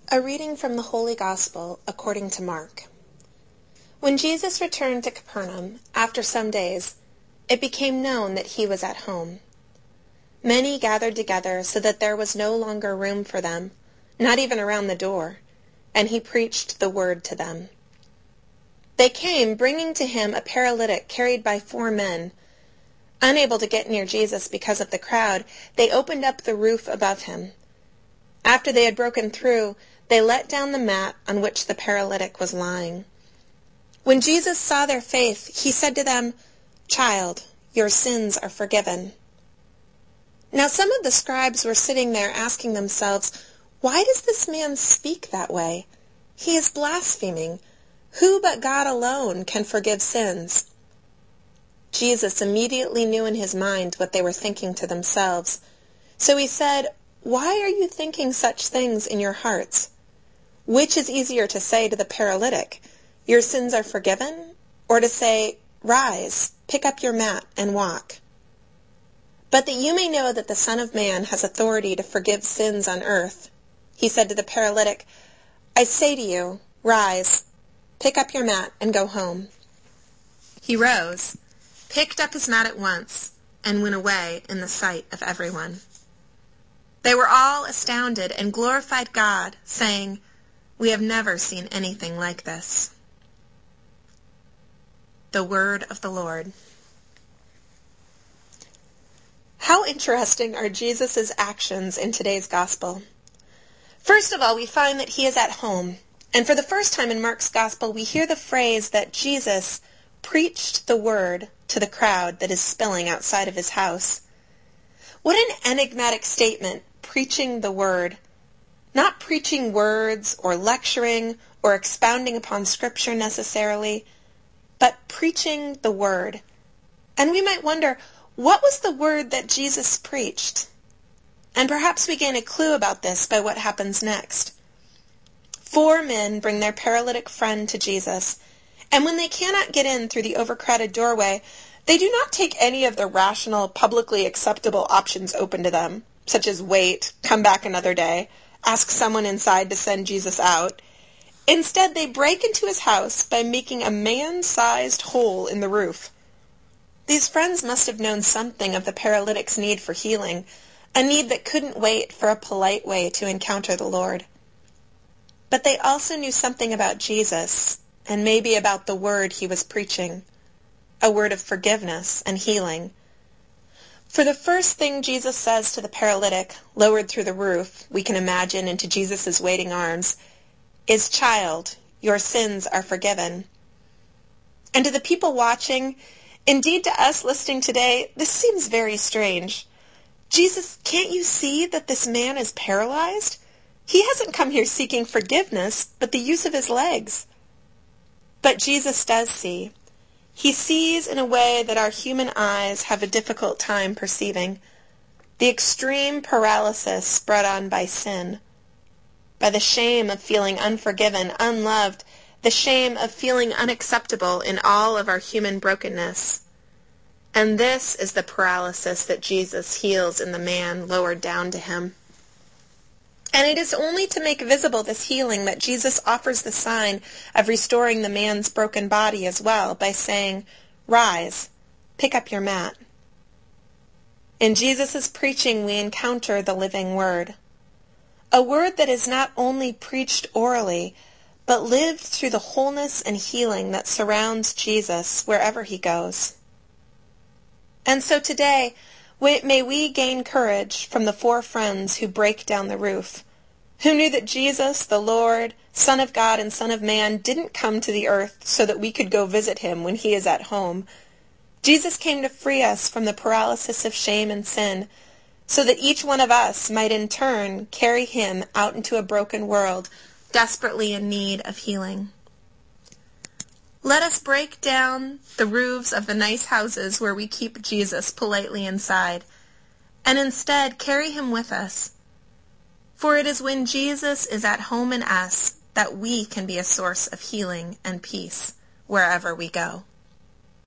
A reading from the Holy Gospel according to Mark. When Jesus returned to Capernaum after some days, it became known that he was at home. Many gathered together so that there was no longer room for them, not even around the door, and he preached the word to them. They came, bringing to him a paralytic carried by 4 men. Unable to get near Jesus because of the crowd, they opened up the roof above him. After they had broken through, they let down the mat on which the paralytic was lying. When Jesus saw their faith, he said to them, "Child, your sins are forgiven." Now some of the scribes were sitting there asking themselves, "Why does this man speak that way? He is blaspheming. Who but God alone can forgive sins?" Jesus immediately knew in his mind what they were thinking to themselves. So he said, "Why are you thinking such things in your hearts? Which is easier to say to the paralytic, 'Your sins are forgiven,' or to say, 'Rise, pick up your mat and walk'? But that you may know that the Son of Man has authority to forgive sins on earth," he said to the paralytic, "I say to you, rise, pick up your mat and go home." He rose, picked up his mat at once, and went away in the sight of everyone. They were all astounded and glorified God, saying, "We have never seen anything like this." The word of the Lord. How interesting are Jesus' actions in today's gospel. First of all, we find that he is at home. And for the first time in Mark's gospel, we hear the phrase that Jesus preached the word to the crowd that is spilling outside of his house. What an enigmatic statement, preaching the word. Not preaching words or lecturing or expounding upon Scripture necessarily, but preaching the word. And we might wonder, what was the word that Jesus preached? And perhaps we gain a clue about this by what happens next. 4 men bring their paralytic friend to Jesus, and when they cannot get in through the overcrowded doorway, they do not take any of the rational, publicly acceptable options open to them, such as wait, come back another day, ask someone inside to send Jesus out. Instead, they break into his house by making a man-sized hole in the roof. These friends must have known something of the paralytic's need for healing, a need that couldn't wait for a polite way to encounter the Lord. But they also knew something about Jesus, and maybe about the word he was preaching, a word of forgiveness and healing. For the first thing Jesus says to the paralytic, lowered through the roof, we can imagine, into Jesus' waiting arms, is, "Child, your sins are forgiven." And to the people watching, indeed to us listening today, this seems very strange. Jesus, can't you see that this man is paralyzed? He hasn't come here seeking forgiveness, but the use of his legs. But Jesus does see. He sees in a way that our human eyes have a difficult time perceiving. The extreme paralysis brought on by sin. By the shame of feeling unforgiven, unloved, the shame of feeling unacceptable in all of our human brokenness. And this is the paralysis that Jesus heals in the man lowered down to him. And it is only to make visible this healing that Jesus offers the sign of restoring the man's broken body as well by saying, "Rise, pick up your mat." In Jesus' preaching we encounter the living word. A word that is not only preached orally, but lived through the wholeness and healing that surrounds Jesus wherever he goes. And so today, may we gain courage from the 4 friends who break down the roof, who knew that Jesus, the Lord, Son of God and Son of Man, didn't come to the earth so that we could go visit him when he is at home. Jesus came to free us from the paralysis of shame and sin, so that each one of us might in turn carry him out into a broken world, desperately in need of healing. Let us break down the roofs of the nice houses where we keep Jesus politely inside, and instead carry him with us. For it is when Jesus is at home in us that we can be a source of healing and peace wherever we go.